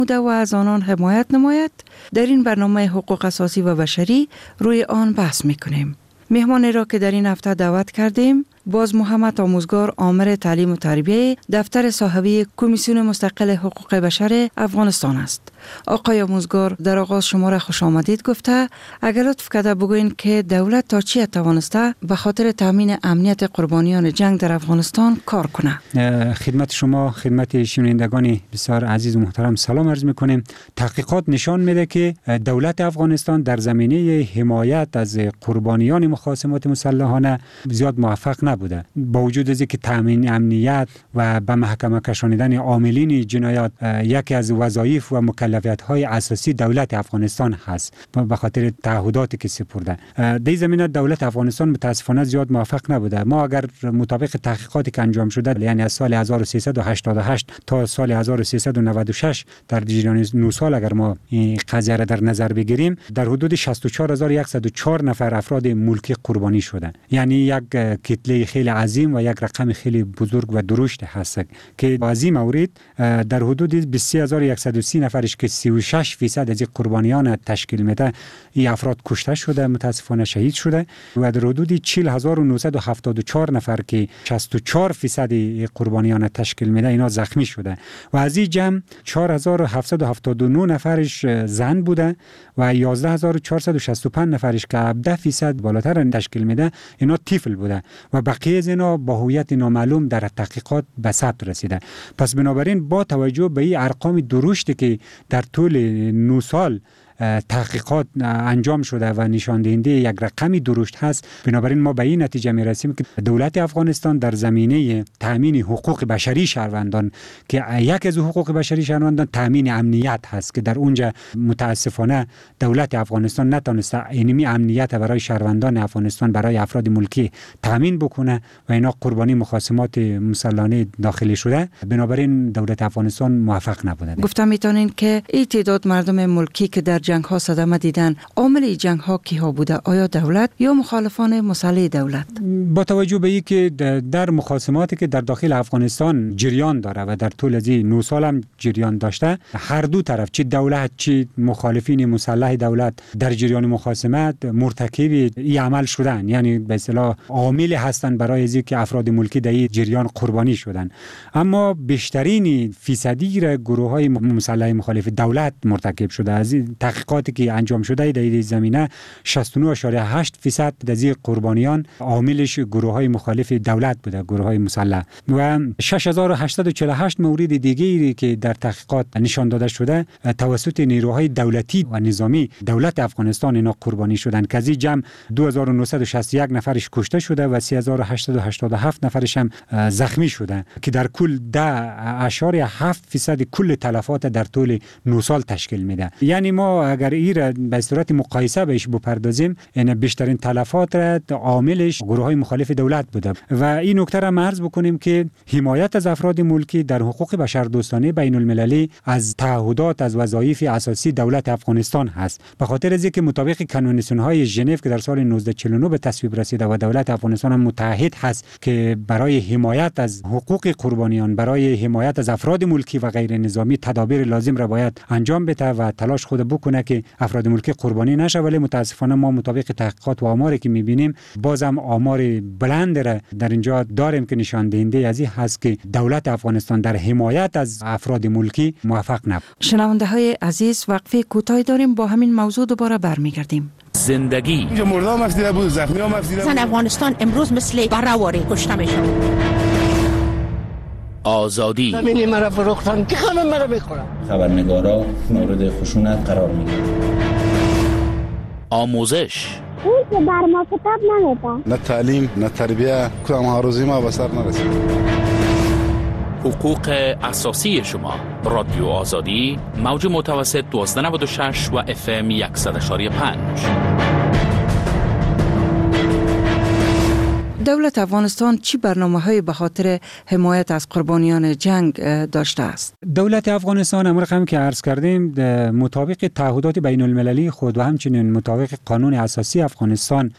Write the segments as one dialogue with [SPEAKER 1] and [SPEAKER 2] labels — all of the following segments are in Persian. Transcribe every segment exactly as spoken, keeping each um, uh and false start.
[SPEAKER 1] و از آنان حمایت نماید. در این برنامه حقوق اساسی و بشری روی آن بحث میکنیم. مهمانی را که در این هفته دعوت کردیم باز محمد آموزگار، آمر تعلیم و تربیه دفتر صاحبی کمیسیون مستقل حقوق بشر افغانستان است. آقای آموزگار در آغاز شما را خوش آمدید گفته اگر لطف کرده بگوین که دولت تا چی توانسته به خاطر تامین امنیت قربانیان جنگ در افغانستان کار کنه.
[SPEAKER 2] خدمت شما، خدمت شنوندگان بسیار عزیز و محترم سلام عرض میکنیم. تحقیقات نشان میده که دولت افغانستان در زمینه حمایت از قربانیان مخاصمات مسلحانه زیاد موفق نبوده. با وجود از اینکه تامین امنیت و به محکمه کشانیدن عاملین جنایات یکی از وظایف و مکلفیت‌های اساسی دولت افغانستان هست به خاطر تعهداتی که سپرده. در این زمینه دولت افغانستان متاسفانه زیاد موفق نبوده. ما اگر مطابق تحقیقاتی که انجام شده، یعنی از سال هزار و سیصد و هشتاد و هشت تا سال هزار و سیصد و نود و شش در جریان نه سال اگر ما این قضیه را در نظر بگیریم، در حدود شصت و چهار هزار و صد و چهار نفر افراد ملکی قربانی شدند. یعنی یک کتله خیلی عظیم و یک رقم خیلی بزرگ و درشت هست که از این مورد در حدود بیست و سه هزار و صد و سی نفرش که سی و شش درصد از قربانیان تشکیل میده این افراد کشته شده، متاسفانه شهید شده و در حدود چهل هزار و نهصد و هفتاد و چهار نفر که شصت و چهار درصد قربانیان تشکیل میده اینا زخمی شده و از این جمع چهار هزار و هفتصد و هفتاد و نه نفرش زن بوده و یازده هزار و چهارصد و شصت و پنج نفرش که هفده درصد بالاتر تشکیل میده اینا طفل بوده و بقیه از اینا با هویت نامعلوم در تحقیقات به ثبت رسیده. پس بنابراین با توجه به این ارقام درشتی که در طول نه سال تحقیقات انجام شده و نشان دهنده یک رقمی درشت هست، بنابراین ما به این نتیجه می رسیم که دولت افغانستان در زمینه تامین حقوق بشری شهروندان که یک از حقوق بشری شهروندان تامین امنیت هست که در اونجا متاسفانه دولت افغانستان نتونسته اینمی امنیت برای شهروندان افغانستان، برای افراد ملکی تامین بکنه و اینا قربانی مخاصمات مسلحانه داخلی شده. بنابراین دولت افغانستان موفق نبوده.
[SPEAKER 1] گفتم میتونین که این تعداد مردم ملکی که در جنگ ها صدمه دیدن، عامل جنگ ها کی ها بوده؟ آیا دولت یا مخالفان مسلح دولت؟
[SPEAKER 2] با توجه به اینکه در مخاصماتی که در داخل افغانستان جریان داره و در طول از این نه سال هم جریان داشته، هر دو طرف چه دولت چه مخالفین مسلح دولت در جریان مخاصمت مرتکب این عمل شدن، یعنی به اصطلاح عامل هستند برای اینکه افراد ملکی در این جریان قربانی شدن. اما بیشترین فیصدی را گروه های مسلح مخالف دولت مرتکب شده. از تحقیقاتی که انجام شده در این زمینه شصت و نه و هشت درصد از این قربانیان عاملش گروه های مخالف دولت بوده، گروه های مسلح. و شش هزار و هشتصد و چهل و هشت مورد دیگری که در تحقیقات نشان داده شده توسط نیروهای دولتی و نظامی دولت افغانستان اینا قربانی شدند که از این جمع دو هزار و نهصد و شصت و یک نفرش کشته شده و سه هزار و هشتصد و هشتاد و هفت نفرش هم زخمی شده که در کل ده و هفت درصد کل تلفات در طول نه سال تشکیل میده. یعنی ما اگر این به صورت مقایسه بهش بپردازیم، یعنی بیشترین تلفات را عاملش گروه های مخالف دولت بوده و این نکته را عرض بکنیم که حمایت از افراد ملکی در حقوق بشر دوستانه بین المللی از تعهدات از وظایف اساسی دولت افغانستان هست. به خاطر از اینکه مطابق کنوانسیون های ژنو که در سال نوزده چهل و نه به تصویب رسیده و دولت افغانستان هم متعهد هست که برای حمایت از حقوق قربانیان، برای حمایت از افراد ملکی و غیر نظامی تدابیر لازم را باید انجام بده و تلاش خود بکنه که افراد ملکی قربانی نشه. ولی متاسفانه ما مطابق تحقیقات و آماری که میبینیم بازم آمار بلند را در اینجا داریم که نشان دهنده از این هست که دولت افغانستان در حمایت از افراد ملکی موفق نبود.
[SPEAKER 1] شنونده های عزیز، وقفه کوتاهی داریم، با همین موضوع دوباره برمیگردیم.
[SPEAKER 3] زندگی
[SPEAKER 4] اینجا مردم افسیده بود، زخمی هم افسیده بود.
[SPEAKER 5] زن افغانستان امروز مثل برآوری کشته میشه.
[SPEAKER 3] آزادی
[SPEAKER 6] زمینی مرا فروختن که خانم مرا بخورم.
[SPEAKER 7] خبرنگارا مورد خشونت قرار میگیرن.
[SPEAKER 3] آموزش
[SPEAKER 8] اون که بر ما کتاب نمیده.
[SPEAKER 4] نه تعلیم نه تربیه، کدام آرزوی ما به سر نرسید.
[SPEAKER 3] حقوق اساسی شما. رادیو آزادی، موج متوسط دوازده نود و شش و اف ام صد و یک و پنج.
[SPEAKER 1] دولت افغانستان چی برنامه‌های به خاطر حمایت از قربانیان جنگ داشته است؟
[SPEAKER 2] دولت افغانستان امر رقمی که عرض کردیم مطابق تعهدات بین المللی خود و همچنین مطابق قانون اساسی افغانستان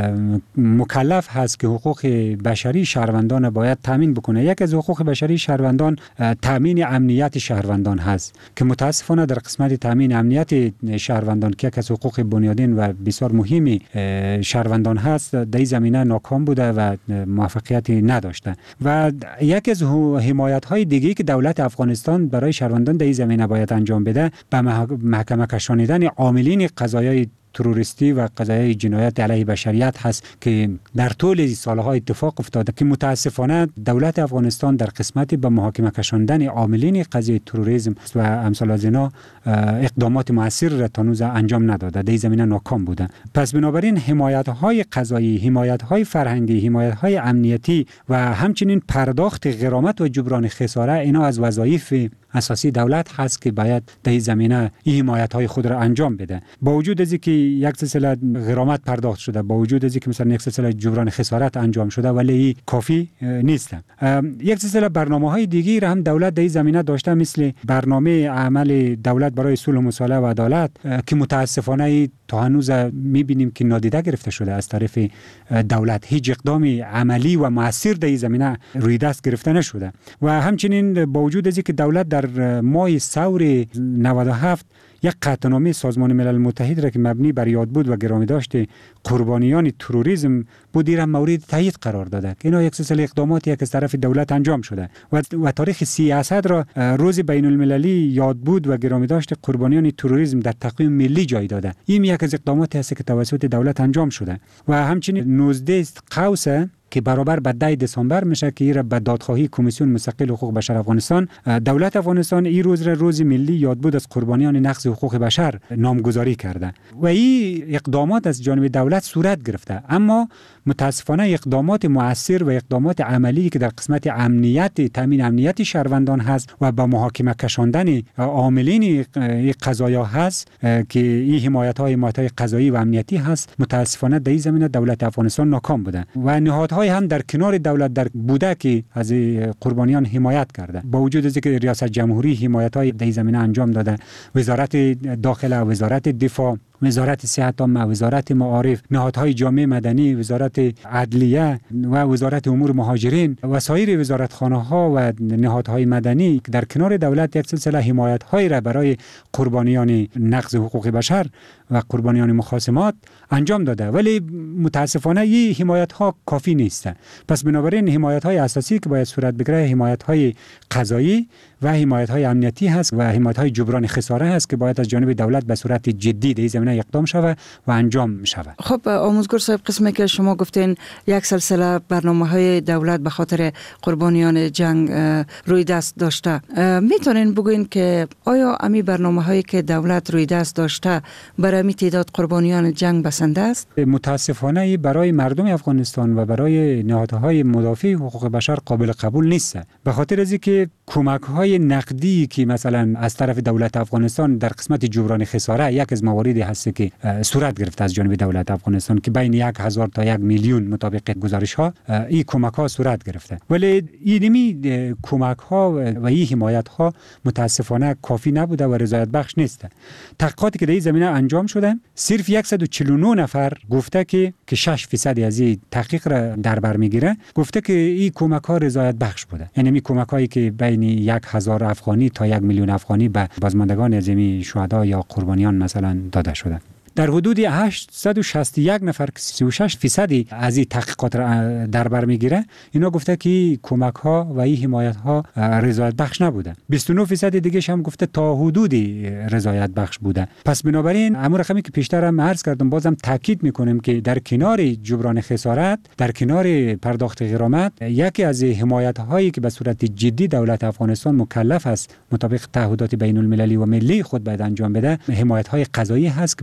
[SPEAKER 2] مکلف هست که حقوق بشری شهروندان باید تامین بکنه. یک از حقوق بشری شهروندان تامین امنیت شهروندان هست که متاسفانه در قسمت تامین امنیت شهروندان که یک از حقوق بنیادین و بسیار مهمی شهروندان هست در این زمینه ناکام بوده و موفقیتی نداشته. و یک از حمایت های دیگه که دولت افغانستان برای شهروندان در این زمینه باید انجام بده به محکمه کشانیدن عاملین قضایای تروریستی و قضایای جنایت علیه بشریت هست که در طول سالها اتفاق افتاده که متاسفانه دولت افغانستان در قسمت به محاکمه کشاندن عاملین قضیه تروریسم و امثال از اینا اقدامات موثر را تا هنوز انجام نداده، در این زمینه ناکام بوده. پس بنابراین حمایت های قضایی، حمایت های فرهنگی، حمایت های امنیتی و همچنین پرداخت غرامت و جبران خساره اینا از وظایف اساسی دولت هست که باید در این زمینه این حمایت های خود را انجام بده. با وجود از اینکه یک سلسله غرامت پرداخت شده، با وجود از اینکه مثلا یک سلسله جبران خسارت انجام شده، ولی کافی نیست. یک سلسله برنامه‌های دیگه را هم دولت در این زمینه داشته، مثل برنامه عمل دولت برای صلح و مصالحه و عدالت که متاسفانه تا هنوز می‌بینیم که نادیده گرفته شده از طرف دولت. هیچ اقدام عملی و مؤثر در این زمینه روی دست گرفته نشده. و همچنین با وجود از اینکه دولت در ماه ثور نود و هفت یک قطعنامه سازمان ملل متحد را که مبنی بر یادبود و گرامی داشته قربانیان تروریسم بود را مورد تایید قرار داده که اینا یک سلسله اقداماتی که از طرف دولت انجام شده و, و تاریخ سیاست را روز بین المللی یادبود و گرامی داشته قربانیان تروریسم در تقویم ملی جای داده. این یک از اقداماتی است که توسط دولت انجام شده. و همچنین نوزده قوس که برابر به ده دسامبر میشه که ایرا به دادخواهی کمیسیون مستقل حقوق بشر افغانستان، دولت افغانستان این روز را روز ملی یادبود از قربانیان نقض حقوق بشر نامگذاری کرده و این اقدامات از جانب دولت صورت گرفته. اما متاسفانه اقدامات مؤثر و اقدامات عملی که در قسمت امنیت، تامین امنیت شهروندان هست و به محاکمه کشاندن عاملین قضایا هست که این حمایت های حمایت های قضایی و امنیتی هست، متاسفانه در این زمینه دولت افغانستان ناکام بوده و نهادهای هم در کنار دولت در بوده که از قربانیان حمایت کرده. با وجود از اینکه ریاست جمهوری حمایت های در این زمینه انجام داده، وزارت داخله، وزارت دفاع، وزارت صحت عامه، وزارت معارف، نهادهای جامعه مدنی، وزارت عدلیه و وزارت امور مهاجرین و سایر وزارتخانه‌ها و نهادهای مدنی در کنار دولت یک سلسله حمایت‌های را برای قربانیان نقض حقوق بشر و قربانیان مخاصمات انجام داده، ولی متاسفانه این حمایت‌ها کافی نیست. پس بنابراین حمایت‌های اساسی که باید صورت بگیره حمایت‌های قضایی و حمایت‌های امنیتی هست و حمایت‌های جبران خساره هست که باید از جانب دولت به صورت جدی در این زمینه اقدام شود و انجام شود.
[SPEAKER 1] خب آموزگار صاحب، قسمی که شما گفتین یک سلسله برنامه‌های دولت به خاطر قربانیان جنگ روی دست داشته، میتونین بگوین که آیا امی برنامه‌هایی که دولت روی دست داشته برای می تعداد قربانیان جنگ بسنده است؟
[SPEAKER 2] متاسفانه برای مردم افغانستان و برای نهادهای مدافع حقوق بشر قابل قبول نیست، به خاطر از اینکه کمک‌های نقدی که مثلا از طرف دولت افغانستان در قسمت جبران خساره یک از مواردی هست که صورت گرفته از جانب دولت افغانستان که بین یک هزار تا یک میلیون مطابق گزارش‌ها این کمک‌ها صورت گرفته، ولی اینمی کمک‌ها و این حمایت‌ها متاسفانه کافی نبوده و رضایت بخش نیست. تحقیقاتی که در این زمینه انجام شده، صرف صد و چهل و نه نفر گفته که که شش درصد از این تحقیق را در بر میگیره، گفته که این کمک‌ها رضایت بخش بوده. یعنی می کمک‌هایی که بین یک هزار افغانی تا یک میلیون افغانی به بازماندگان از این شهدا یا قربانیان مثلا داده شده. در حدود هشتصد و شصت و یک نفر که سی و شش درصد از این تحقیقات را در بر میگیره، اینا گفته که کمک ها و این حمایت ها رضایت بخش نبوده. بیست و نه درصد دیگه هم گفته تا حدودی رضایت بخش بوده. پس بنابراین امور رقمی که پیشتر هم عرض کردم بازم تاکید میکنیم که در کنار جبران خسارت، در کنار پرداخت غرامت، یکی از حمایت هایی که به صورت جدی دولت افغانستان مکلف است مطابق تعهدات بین المللی و ملی خود باید انجام بده، حمایت های قضایی هست که با محاکمه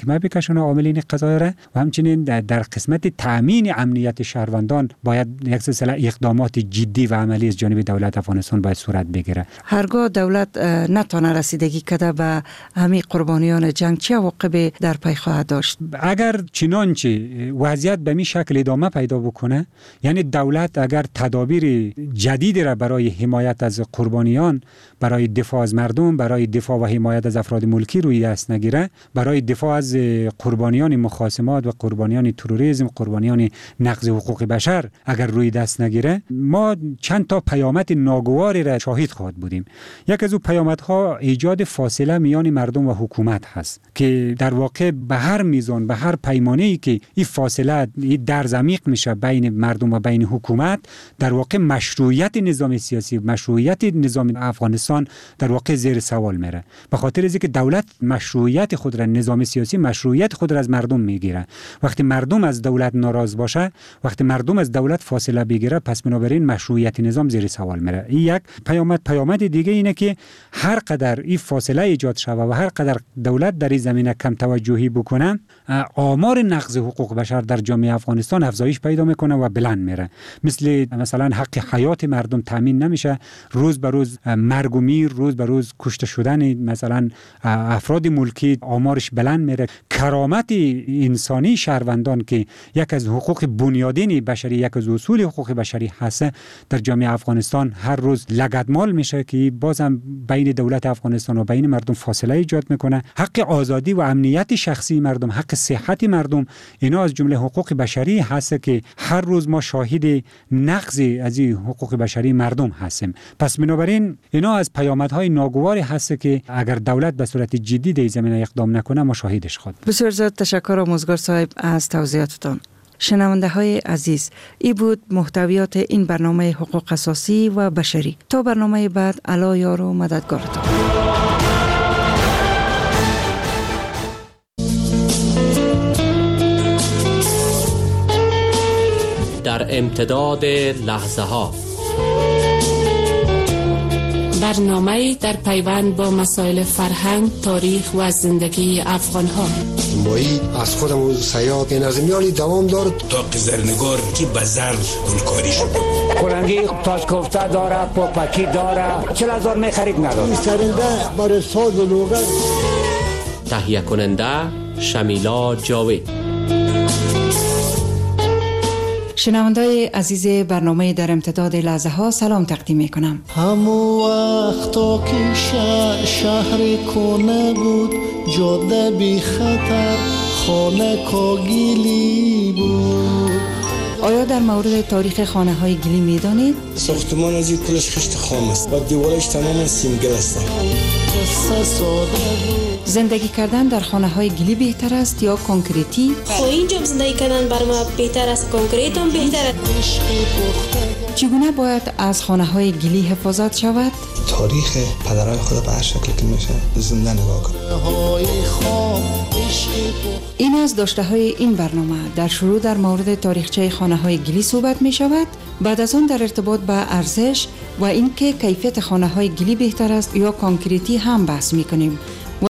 [SPEAKER 2] محاکمه بکشونه عاملین قضایی را و همچنین در قسمت تامین امنیت شهروندان باید یک سلسله اقدامات جدی و عملی از جانب دولت افغانستان باید صورت بگیره.
[SPEAKER 1] هرگاه دولت نتونه رسیدگی کرده به همه قربانیان جنگ چه عواقبی در پی خواهد داشت؟
[SPEAKER 2] اگر چنانچه وضعیت به می شکل ادامه پیدا بکنه، یعنی دولت اگر تدابیر جدید را برای حمایت از قربانیان، برای دفاع از مردم، برای دفاع و حمایت از افراد ملکی روی دست نگیره، برای دفاع از قربانیان مخاصمات و قربانیان تروریسم، قربانیان نقض حقوق بشر اگر روی دست نگیره، ما چند تا پیامد ناگواری را شاهد خواهد بودیم. یک از اون پیامدها ایجاد فاصله میان مردم و حکومت هست که در واقع به هر میزان، به هر پیمانه‌ای که این فاصله این درز عمیق میشه بین مردم و بین حکومت، در واقع مشروعیت نظام سیاسی، مشروعیت نظام افغانستان در واقع زیر سوال میره. به خاطر اینکه دولت مشروعیت خود را، نظام سیاسی مشروعیت خود را از مردم میگیره. وقتی مردم از دولت ناراض باشه، وقتی مردم از دولت فاصله بگیره، پس بنابراین مشروعیت نظام زیر سوال میره. این یک پیامد. پیامد دیگه اینه که هر قدر این فاصله ایجاد شود و هر قدر دولت در این زمینه کم توجهی بکنه، آمار نقض حقوق بشر در جامعه افغانستان افزایش پیدا میکنه و بلند میره. مثل مثلا حق حیات مردم تامین نمیشه، روز به روز مرگ و میر، روز به روز کشته شدن مثلا افراد ملکی آمارش بلند میره. کرامت انسانی شهروندان که یک از حقوق بنیادین بشری، یک از اصول حقوق بشری هست، در جامعه افغانستان هر روز لگدمال میشه که بازم بین دولت افغانستان و بین مردم فاصله ایجاد میکنه. حق آزادی و امنیت شخصی مردم، حق صحت مردم، اینا از جمله حقوق بشری هست که هر روز ما شاهد نقض از این حقوق بشری مردم هستیم. پس بنابراین اینا از پیامدهای ناگواری هست که اگر دولت به صورت جدی در زمینه اقدام نکنه ما شاهدش خواهیم.
[SPEAKER 1] بسیار زیاد تشکر آموزگار صاحب از توضیحاتتان. شنونده های عزیز، ای بود محتویات این برنامه حقوق اساسی و بشری. تا برنامه بعد، الله یار و مددگارتان.
[SPEAKER 9] در امتداد لحظه ها،
[SPEAKER 10] برنامه در پیوند با مسائل فرهنگ، تاریخ و زندگی افغان ها.
[SPEAKER 11] مایی از خودم و سیاد نظمیالی دوام دارد
[SPEAKER 12] تا زرنگار که بزر گلکاری شد.
[SPEAKER 13] کلنگی تاج کفته داره، پاپکی داره، چل هزار می خرید نداره.
[SPEAKER 11] سرنده برای ساز و لوگن.
[SPEAKER 9] تهیه کننده شمیلا جاوید.
[SPEAKER 1] شنونده عزیز برنامه در امتداد لحظه ها، سلام تقدیم می کنم.
[SPEAKER 14] همو وقتا که شهر, شهر کنه بود، جاده بی خطر، خانه کاگیلی بود.
[SPEAKER 1] آیا در مورد تاریخ خانه های گلی می دانید؟
[SPEAKER 15] ساختمان از این کلش خشت خام است و دیوارش تماما سیمگل است.
[SPEAKER 1] زندگی کردن در خانه های گلی بهتر است یا کنکریتی؟
[SPEAKER 16] خب اینجا زندگی کردن بر ما بهتر است، کنکریت هم بهتر است.
[SPEAKER 1] چگونه باید از خانه های گلی حفاظت شود؟
[SPEAKER 15] تاریخ پدرای خود به هر شکلی که میشه زنده نگاه کن.
[SPEAKER 1] این از داشته های این برنامه. در شروع در مورد تاریخچه خانه های گلی صحبت می شود. بعد از آن در ارتباط به ارزش و اینکه کیفیت خانه های گلی بهتر است یا کانکریتی هم بحث می کنیم.